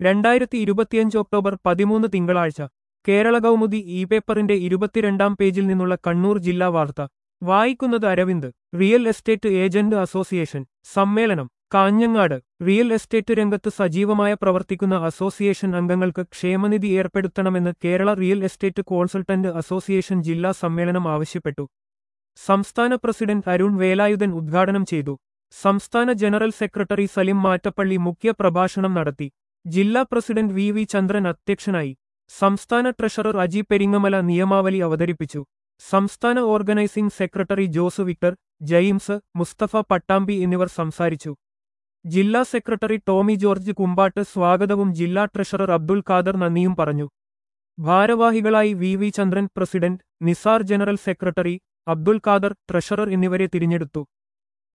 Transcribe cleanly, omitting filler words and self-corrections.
2025 October 13 തിങ്കളാഴ്ച Kerala Kaumudi E പേപ്പറിന്റെ 22-ാം പേജിൽ നിന്നുള്ള കണ്ണൂർ ജില്ലാ വാർത്ത വായിക്കുന്നത് Aravind. Real estate agent association സമ്മേളനം കാഞ്ഞങ്ങാട്. റിയൽ എസ്റ്റേറ്റ് രംഗത്ത് സജീവമായ പ്രവർത്തിക്കുന്ന അസോസിയേഷൻ അംഗങ്ങൾക്ക് ക്ഷേമനിധി ഏർപ്പെടുത്തണമെന്ന് Kerala real estate consultant association ജില്ലാ സമ്മേളനം ആവശ്യപ്പെട്ടു. സംസ്ഥാന പ്രസിഡന്റ് അരുൺ വേലായുധൻ ഉദ്ഘാടനം ചെയ്തു. സംസ്ഥാന ജനറൽ സെക്രട്ടറി സലിം മാറ്റപ്പള്ളി മുഖ്യ പ്രഭാഷണം നടത്തി. ജില്ലാ പ്രസിഡന്റ് വി ചന്ദ്രൻ അധ്യക്ഷനായി. സംസ്ഥാന ട്രഷറർ അജി പെരിങ്ങമല നിയമാവലി അവതരിപ്പിച്ചു. സംസ്ഥാന organising secretary Jose Victor, James, Mustafa Pattambi എന്നിവർ സംസാരിച്ചു. ജില്ലാ സെക്രട്ടറി ടോമി ജോർജ് കുമ്പാട്ട് സ്വാഗതവും ജില്ലാ ട്രഷറർ അബ്ദുൽ ഖാദർ നന്ദിയും പറഞ്ഞു. ഭാരവാഹികളായി V Chandran president, Nisar general secretary, Abdul Khader treasurer എന്നിവരെ തിരഞ്ഞെടുത്തു.